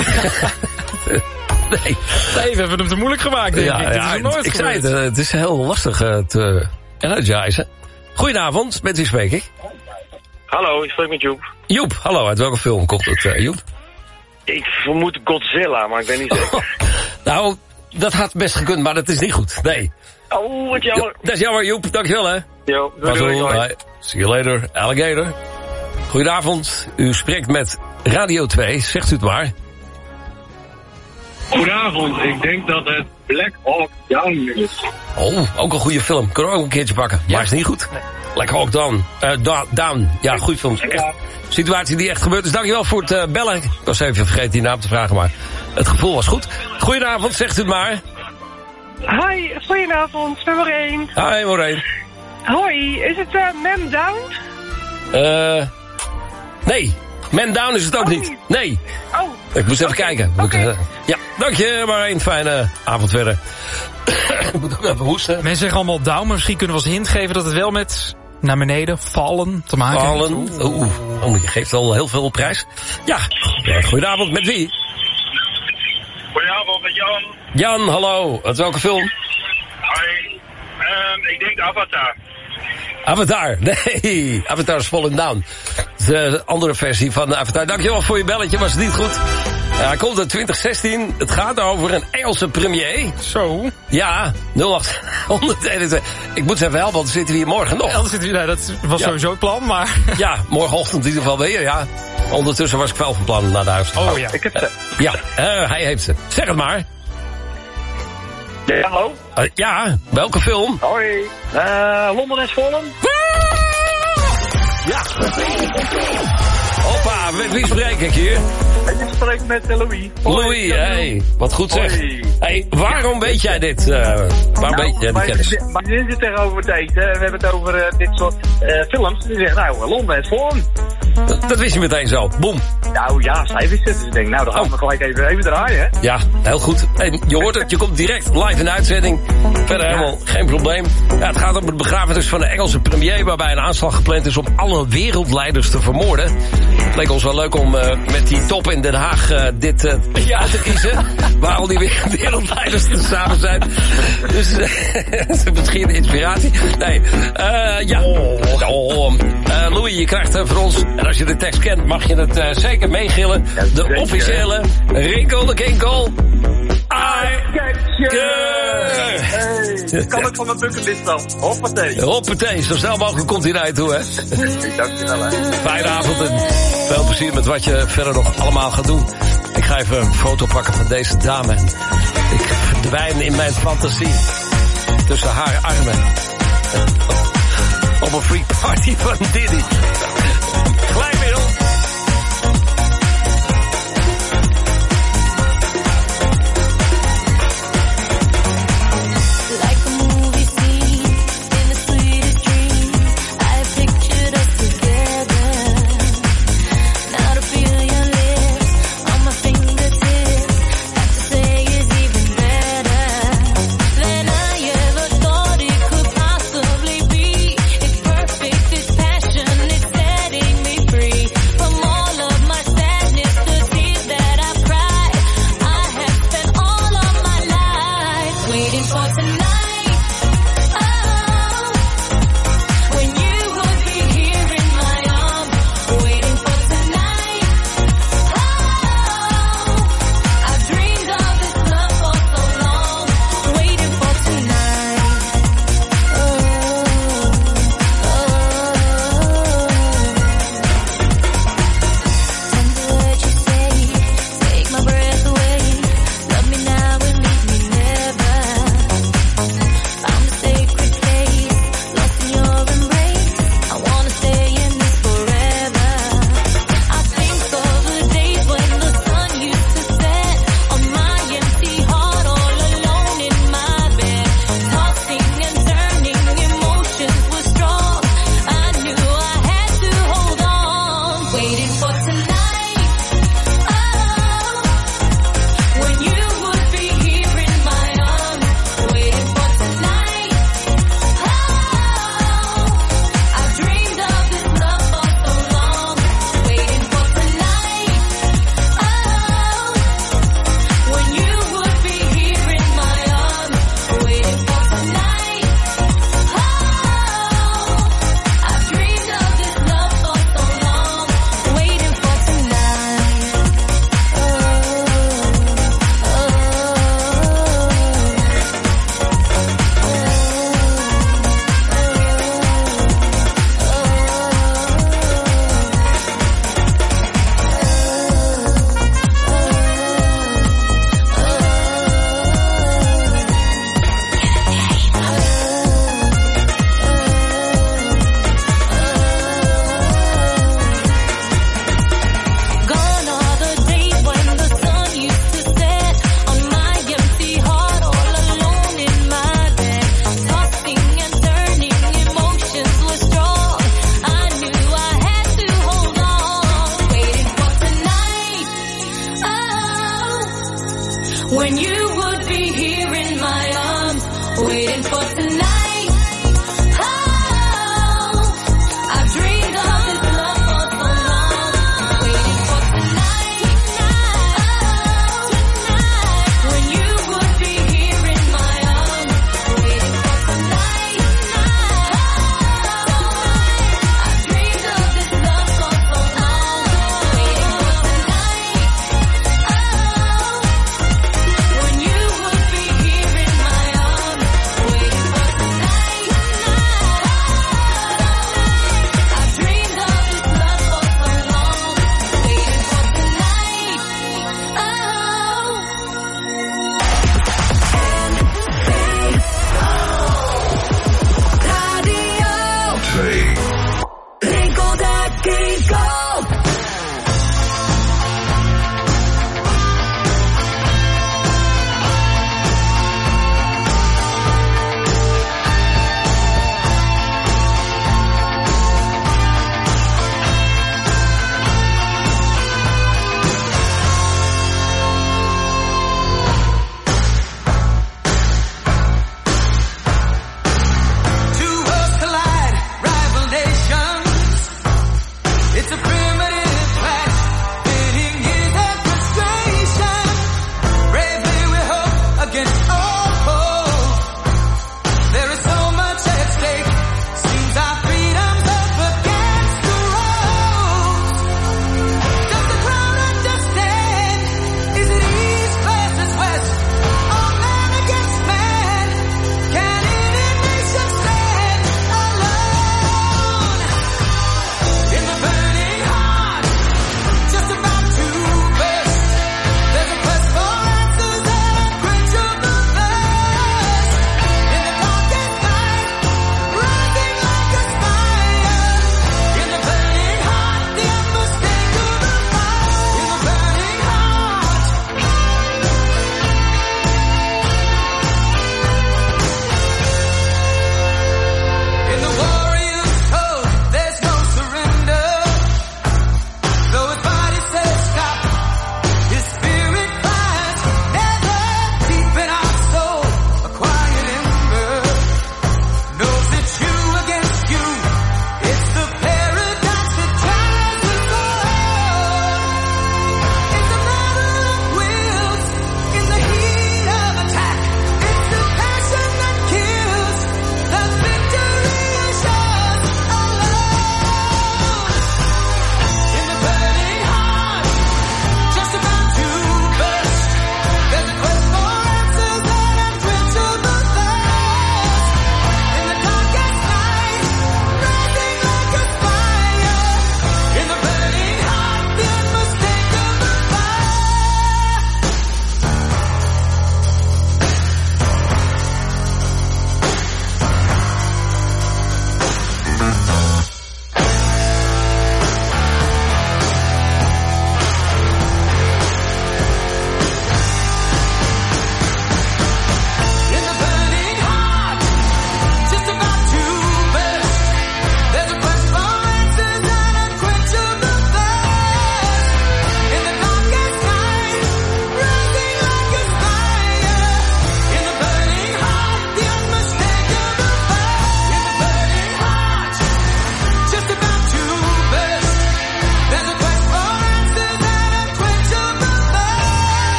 Nee. Nee, we hebben hem te moeilijk gemaakt, denk ja, ik. Ja, is nooit ik zei het, uh, het is heel lastig uh, te energizen. Goedenavond, met wie spreek ik? Hallo, ik spreek met Joep. Joep, hallo, uit welke film komt het, uh, Joep? Ik vermoed Godzilla, maar ik weet niet zeker. Nou, dat had best gekund, maar dat is niet goed, nee. Oh, wat jammer. Dat is jammer, Joep, dankjewel hè. Jo, doei, doei, doei. Bye. See you later, alligator. Goedenavond, u spreekt met Radio twee, zegt u het maar. Goedenavond, ik denk dat het Black Hawk Down is. Oh, ook een goede film. Kunnen we ook een keertje pakken. Ja. Maar is niet goed. Nee. Black Hawk Down. Uh, da Down. Ja, goede film. Echt situatie die echt gebeurd is. Dankjewel voor het uh, bellen. Ik was even vergeten die naam te vragen, maar het gevoel was goed. Goedenavond, zegt u het maar. Hi, goedenavond, nummer één. Hi, Maureen. Hoi, is het uh, Man Down? Eh, uh, nee. Man Down is het ook oh, niet. Nee. Oh. Ik moest even okay. kijken. Okay. Ik, uh, ja, dank je, maar een fijne avond verder. Ik moet ook even hoesten. Mensen zeggen allemaal down, maar misschien kunnen we als hint geven dat het wel met naar beneden, vallen te maken heeft. Vallen. Oeh, oh, je geeft al heel veel op prijs. Ja, goedenavond, met wie? Goedenavond, met Jan. Jan, hallo. Uit welke film? Hoi. Um, ik denk Avatar. Avatar, nee. Avatar is Fallen Down. De andere versie van Avatar. Dankjewel voor je belletje, was het niet goed. Hij uh, komt uit twintig zestien. Het gaat over een Engelse premier. Zo. Ja, nul acht honderd eenentwintig. Ik moet ze even helpen, want dan zitten we hier morgen nog. Ja, zitten we, nee, dat was ja. sowieso het plan, maar... Ja, morgenochtend in ieder geval weer, ja. Ondertussen was ik wel van plan naar de huis te gaan. Oh ja, ik heb ze. Uh, ja, uh, hij heeft ze. Zeg het maar. Ja, hallo? Uh, ja, welke film? Hoi. Uh, Londen is Fallen. Ja. Hoppa, met wie spreek ik hier? Ik spreek met uh, Louis. Louis, hé. Hey, wat goed zeg. Hé, hey, waarom weet jij dit? Uh, waarom nou, weet jij die kennis? Mijn zin zit tegenover het eten. We hebben het over uh, dit soort uh, films. Die zeggen, nou, Londen is Fallen. Dat wist je meteen zo. Boom. Nou ja, zij wist het. Dus ik denk, nou, dan gaan we oh. gelijk even, even draaien, hè? Ja, heel goed. En je hoort het, je komt direct live in de uitzending. Verder helemaal geen probleem. Ja, het gaat om het begrafenis van de Engelse premier, waarbij een aanslag gepland is om alle wereldleiders te vermoorden. Het leek ons wel leuk om uh, met die top in Den Haag uh, dit uh, ja. uit te kiezen. Waar al die wereldleiders te samen zijn. Dus uh, misschien inspiratie. Nee, uh, ja. Oh, uh, Louis, je krijgt uh, voor ons, en als je de tekst kent, mag je het uh, zeker meegillen. De zeker. Officiële Rinkel de Kinkel. I get Hey, kan ik van mijn bucketlist af. Hoppatee. Hoppatee, zo snel mogelijk komt hij naar je toe, hè? Dankjewel, hè. Fijne avond en veel plezier met wat je verder nog allemaal gaat doen. Ik ga even een foto pakken van deze dame. Ik verdwijn in mijn fantasie tussen haar armen. Op een freak party van Diddy. Glijmiddel.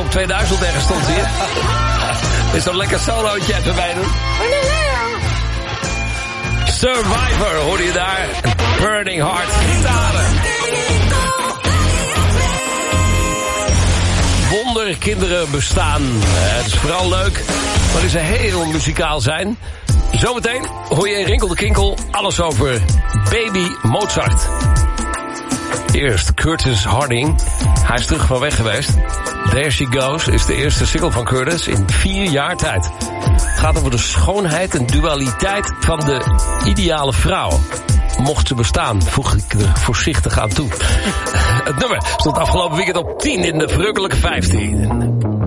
top tweeduizend ergens stond hier. Is zo'n lekker solootje even bij doen. Survivor, hoorde je daar? Burning Heart, gitaren. Wonderkinderen bestaan. Het is vooral leuk, maar ze heel muzikaal zijn. Zometeen hoor je in Rinkel de Kinkel alles over Baby Mozart. Eerst Curtis Harding. Hij is terug van weg geweest. There She Goes is de eerste single van Curtis in vier jaar tijd. Het gaat over de schoonheid en dualiteit van de ideale vrouw. Mocht ze bestaan, voeg ik er voorzichtig aan toe. Het nummer stond afgelopen weekend op tien in de verrukkelijke vijftien.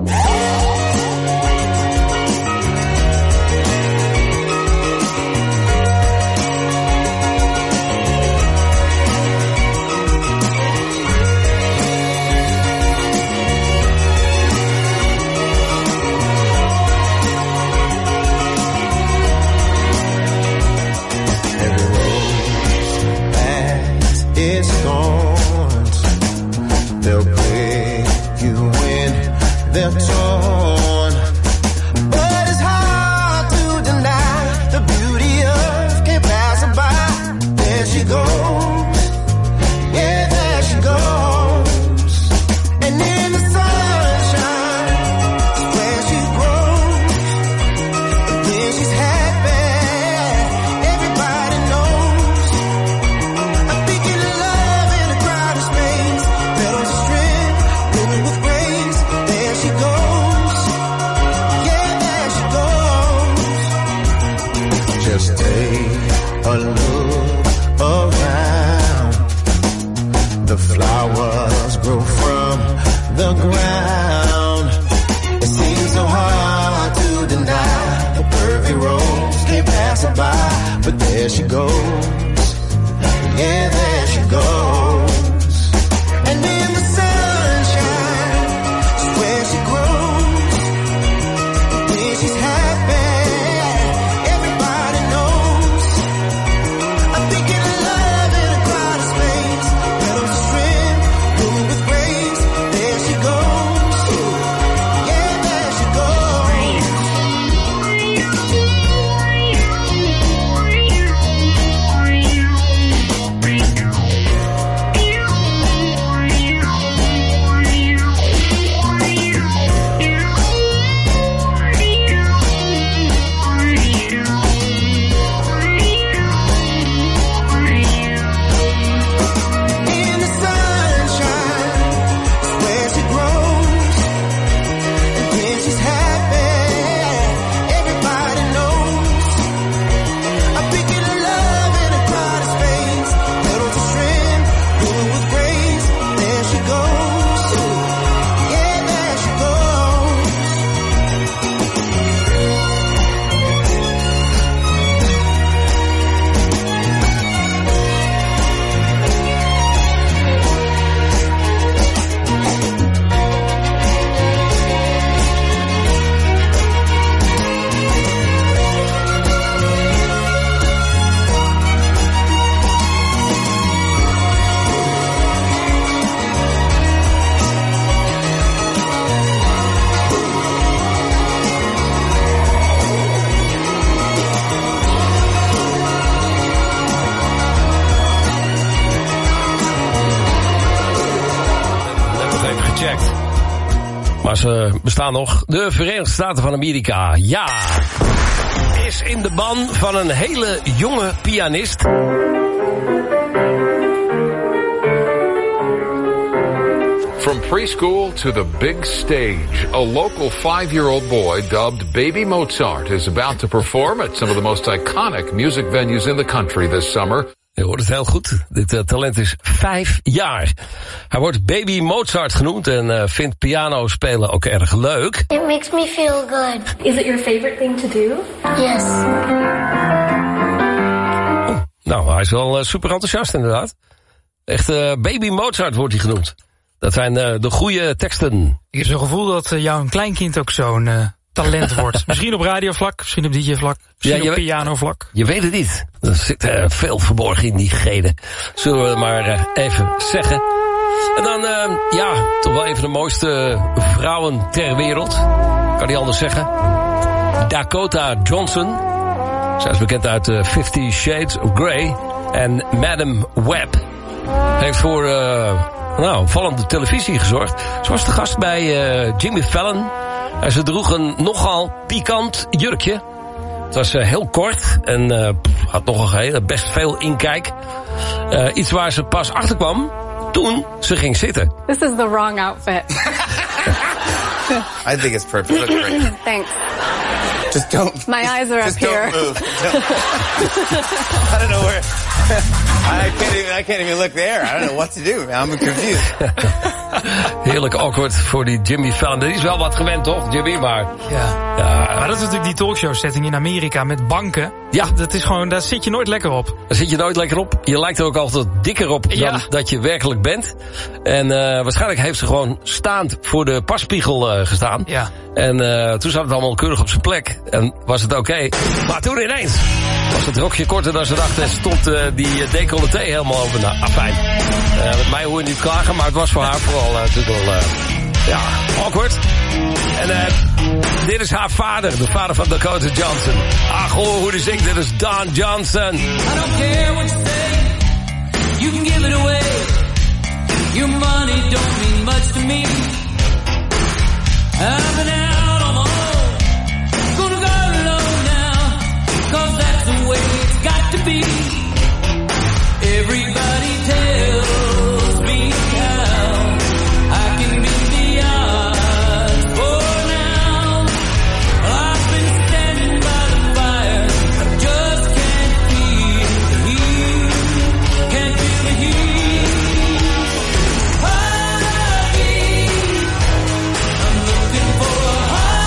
They're torn, but it's hard to deny the beauty of can't pass her by. There she goes, yeah, there she goes, and in the sunshine is where she grows. And when she's happy, everybody knows. I'm thinking of love in a crowded space, petals of strength, blooming with grace. There she goes, yeah, there she goes. Just take a look around. The flowers grow from the ground. It seems so hard to deny the perfect rose can't pass her by, but there she goes, yeah, there she goes. And in the sunshine is where she grows. When she's happy, everybody knows. I'm thinking of love in a crowded space, petals of strength, blooming with grace. There she goes, yeah, there she goes. In the sunshine is where she grows. And when she's happy, everybody knows. I'm thinking of love in a crowded space, petals of strength, blooming with grace. There she goes, yeah, there she goes. Net even gecheckt. Maar ze bestaan nog. De Verenigde Staten van Amerika. Ja. Is in de ban van een hele jonge pianist. From preschool to the big stage, a local five-year-old boy dubbed Baby Mozart is about to perform at some of the most iconic music venues in the country this summer. Je hoort het heel goed. Dit uh, talent is vijf jaar. Hij wordt Baby Mozart genoemd en uh, vindt piano spelen ook erg leuk. It makes me feel good. Is it your favorite thing to do? Yes. Oh, nou, hij is wel uh, super enthousiast inderdaad. Echt uh, Baby Mozart wordt hij genoemd. Dat zijn uh, de goede teksten. Ik heb zo'n gevoel dat uh, jouw kleinkind ook zo'n uh, talent wordt. Misschien op radiovlak, misschien op D J-vlak, misschien ja, op pianovlak. Je weet het niet. Er zit uh, veel verborgen in die genen. Zullen we maar uh, even zeggen. En dan, uh, ja, toch wel een van de mooiste vrouwen ter wereld. Kan niet anders zeggen. Dakota Johnson. Zij is bekend uit uh, Fifty Shades of Grey. En Madam Web heeft voor uh, nou, opvallende televisie gezorgd. Ze was de gast bij uh, Jimmy Fallon. En ze droeg een nogal pikant jurkje. Het was uh, heel kort en uh, had nog een best veel inkijk. Uh, iets waar ze pas achter kwam toen ze ging zitten. This is the wrong outfit. I think it's perfect. Look great. Thanks. Just don't. My eyes are just up here. Don't move. Don't. I don't know where. I can't even. I can't even look there. I don't know what to do. I'm confused. Heerlijk awkward voor die Jimmy Fallon. Die is wel wat gewend, toch, Jimmy? Maar, ja. ja. Maar dat is natuurlijk die talkshow-setting in Amerika met banken. Ja. Dat is gewoon, daar zit je nooit lekker op. Daar zit je nooit lekker op. Je lijkt er ook altijd dikker op dan ja. dat je werkelijk bent. En uh, waarschijnlijk heeft ze gewoon staand voor de passpiegel uh, gestaan. Ja. En uh, toen zat het allemaal keurig op zijn plek. En was het oké. Okay. Maar toen ineens was het rokje korter dan ze dachten. En stond uh, die decolleté helemaal over. Nou, afijn. Uh, met mij hoor je niet klagen. Maar het was voor haar vooral uh, natuurlijk wel uh, ja, awkward. En uh, dit is haar vader. De vader van Dakota Johnson. Ach, hoor hoe die zingt. Dit is Don Johnson. I don't care what you say. You can give it away. Your money don't mean much to me. I've been out on my own. Gonna go alone now. Cause that's the way it's got to be. Everybody tells me how I can be the odds for now. I've been standing by the fire. I just can't feel the heat. Can't feel the heat. Heartbeat. I'm looking for a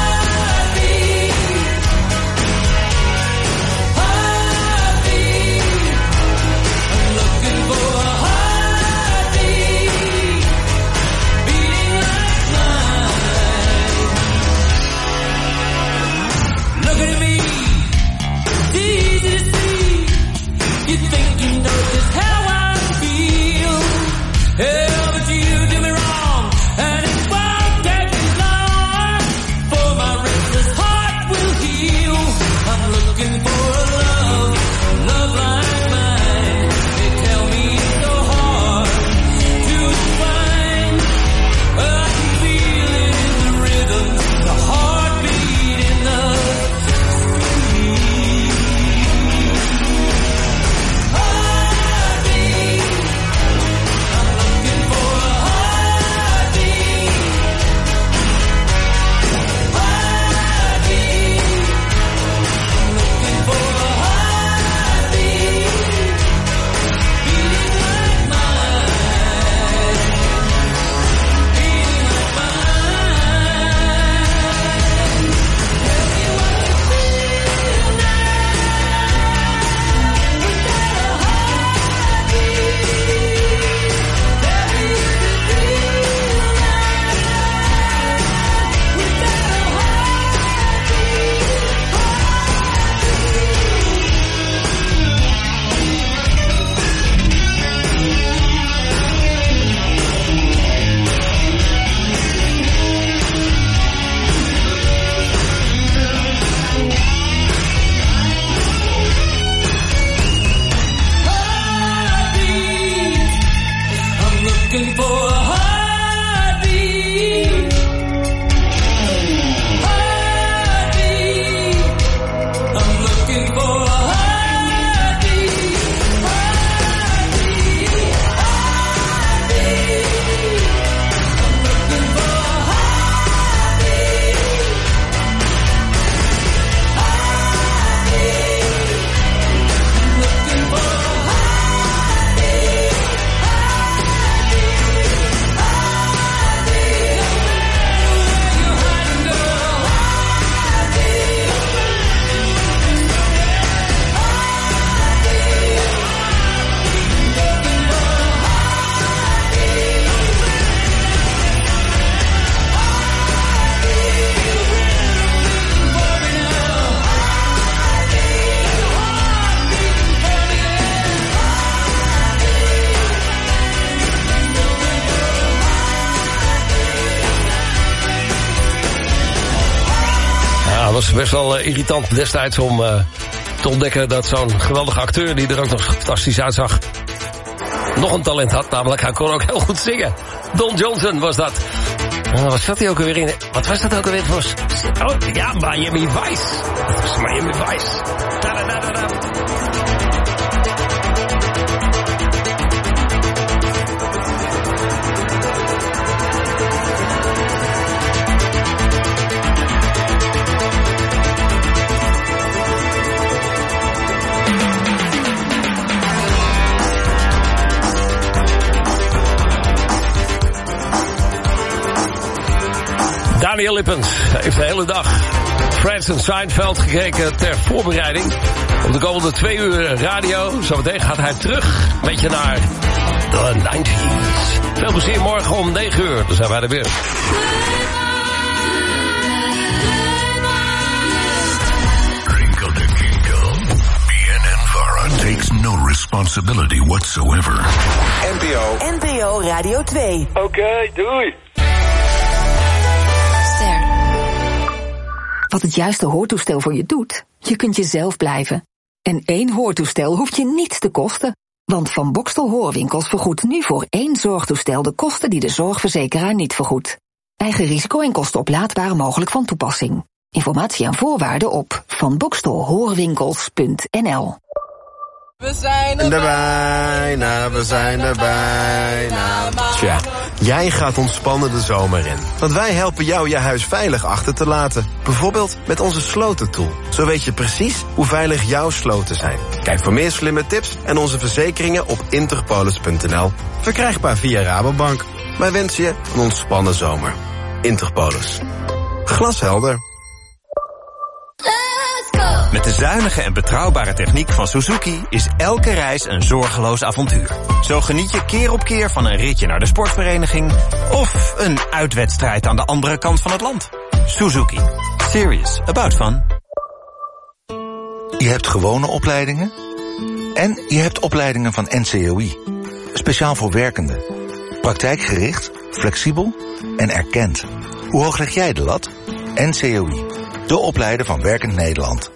heartbeat. Heartbeat. was best wel uh, irritant destijds om uh, te ontdekken dat zo'n geweldige acteur, die er ook nog fantastisch uitzag, nog een talent had. Namelijk, hij kon ook heel goed zingen. Don Johnson was dat. Uh, wat zat hij ook alweer in? Wat was dat ook alweer voor? Oh, ja, Miami Vice. Dat was Miami Vice. Da-da-da-da-da. Daniel Lippens heeft de hele dag Friends en Seinfeld gekeken ter voorbereiding op de komende twee uur radio. Zometeen gaat hij terug een beetje naar de nineties. Veel plezier morgen om negen uur. Dan zijn wij er weer. Kringle de Kringle. B N N Vara takes no responsibility whatsoever. N P O. N P O Radio twee. Oké, okay, doei. Wat het juiste hoortoestel voor je doet? Je kunt jezelf blijven. En één hoortoestel hoeft je niets te kosten. Want Van Bokstel Hoorwinkels vergoedt nu voor één zorgtoestel de kosten die de zorgverzekeraar niet vergoedt. Eigen risico en kosten oplaadbaar mogelijk van toepassing. Informatie en voorwaarden op van bokstel hoorwinkels punt n l. We zijn er bijna, we zijn er bijna. Tja, jij gaat ontspannen de zomer in. Want wij helpen jou je huis veilig achter te laten. Bijvoorbeeld met onze slotentool. Zo weet je precies hoe veilig jouw sloten zijn. Kijk voor meer slimme tips en onze verzekeringen op interpolis punt n l. Verkrijgbaar via Rabobank. Wij wensen je een ontspannen zomer. Interpolis. Glashelder. Met de zuinige en betrouwbare techniek van Suzuki is elke reis een zorgeloos avontuur. Zo geniet je keer op keer van een ritje naar de sportvereniging of een uitwedstrijd aan de andere kant van het land. Suzuki. Serious about fun. Je hebt gewone opleidingen en je hebt opleidingen van N C O I. Speciaal voor werkenden. Praktijkgericht, flexibel en erkend. Hoe hoog leg jij de lat? N C O I. De opleider van Werkend Nederland.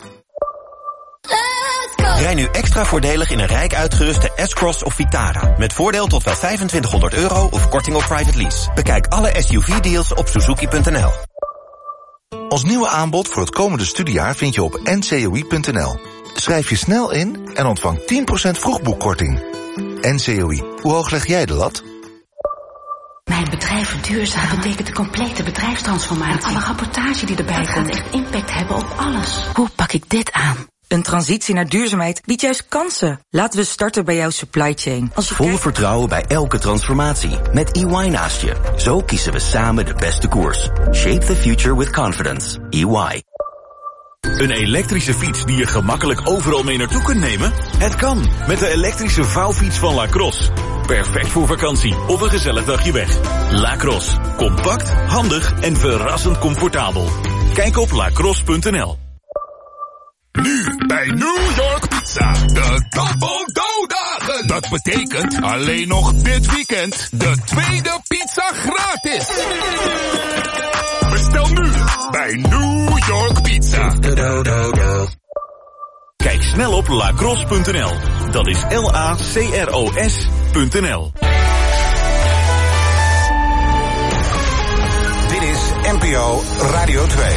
Rij nu extra voordelig in een rijk uitgeruste S-Cross of Vitara. Met voordeel tot wel vijfentwintighonderd euro of korting op private lease. Bekijk alle S U V-deals op suzuki punt n l. Ons nieuwe aanbod voor het komende studiejaar vind je op N C O I punt n l. Schrijf je snel in en ontvang tien procent vroegboekkorting. N C O I. Hoe hoog leg jij de lat? Mijn bedrijf verduurzamen betekent de complete bedrijfstransformatie. En alle rapportage die erbij komt gaat echt impact hebben op alles. Hoe pak ik dit aan? Een transitie naar duurzaamheid biedt juist kansen. Laten we starten bij jouw supply chain. Als je Vol kijkt... vertrouwen bij elke transformatie. Met E Y naast je. Zo kiezen we samen de beste koers. Shape the future with confidence. E Y. Een elektrische fiets die je gemakkelijk overal mee naartoe kunt nemen? Het kan, met de elektrische vouwfiets van Lacrosse. Perfect voor vakantie of een gezellig dagje weg. Lacrosse. Compact, handig en verrassend comfortabel. Kijk op lacrosse punt n l. Nu bij New York Pizza, de Double Dough-dagen. Dat betekent alleen nog dit weekend de tweede pizza gratis. Bestel nu bij New York Pizza. Kijk snel op lacrosse punt n l. Dat is L A C R O S punt n l. Dit is N P O Radio twee.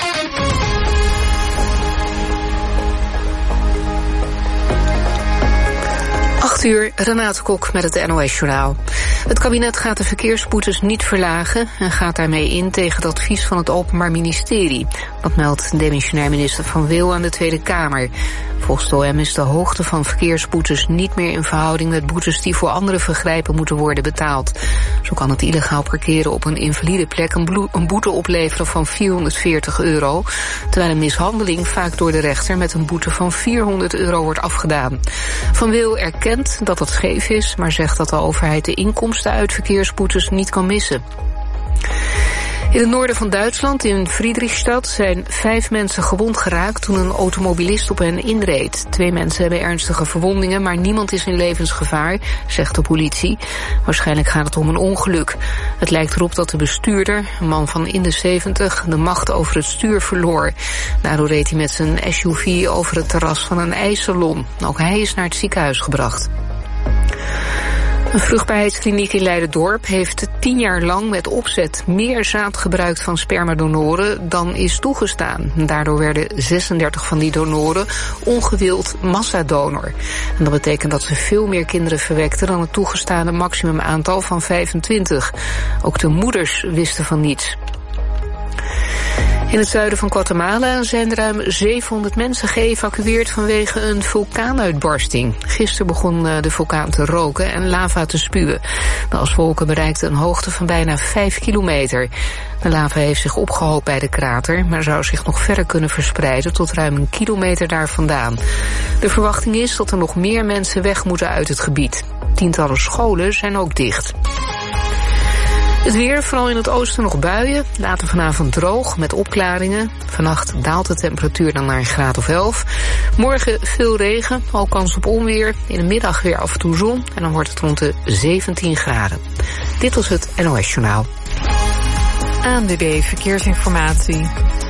acht uur, Renate Kok met het N O S-journaal. Het kabinet gaat de verkeersboetes niet verlagen en gaat daarmee in tegen het advies van het Openbaar Ministerie. Dat meldt demissionair minister Van Wil aan de Tweede Kamer. Volgens de O M is de hoogte van verkeersboetes niet meer in verhouding met boetes die voor andere vergrijpen moeten worden betaald. Zo kan het illegaal parkeren op een invalide plek een, een boete opleveren van vierhonderdveertig euro, terwijl een mishandeling vaak door de rechter met een boete van vierhonderd euro wordt afgedaan. Van Wil erkent dat dat scheef is, maar zegt dat de overheid de inkomsten uit verkeersboetes niet kan missen. In het noorden van Duitsland, in Friedrichstad, zijn vijf mensen gewond geraakt toen een automobilist op hen inreed. Twee mensen hebben ernstige verwondingen, maar niemand is in levensgevaar, zegt de politie. Waarschijnlijk gaat het om een ongeluk. Het lijkt erop dat de bestuurder, een man van in de zeventig, de macht over het stuur verloor. Daardoor reed hij met zijn S U V over het terras van een ijssalon. Ook hij is naar het ziekenhuis gebracht. Een vruchtbaarheidskliniek in Leiderdorp heeft tien jaar lang met opzet meer zaad gebruikt van spermadonoren dan is toegestaan. Daardoor werden zesendertig van die donoren ongewild massadonor. En dat betekent dat ze veel meer kinderen verwekten dan het toegestane maximumaantal van vijfentwintig. Ook de moeders wisten van niets. In het zuiden van Guatemala zijn ruim zevenhonderd mensen geëvacueerd vanwege een vulkaanuitbarsting. Gisteren begon de vulkaan te roken en lava te spuwen. De aswolken bereikten een hoogte van bijna vijf kilometer. De lava heeft zich opgehoopt bij de krater, maar zou zich nog verder kunnen verspreiden tot ruim een kilometer daar vandaan. De verwachting is dat er nog meer mensen weg moeten uit het gebied. Tientallen scholen zijn ook dicht. Het weer, vooral in het oosten nog buien. Later vanavond droog met opklaringen. Vannacht daalt de temperatuur dan naar een graad of elf. Morgen veel regen, al kans op onweer. In de middag weer af en toe zon. En dan wordt het rond de zeventien graden. Dit was het N O S Journaal. A N W B Verkeersinformatie.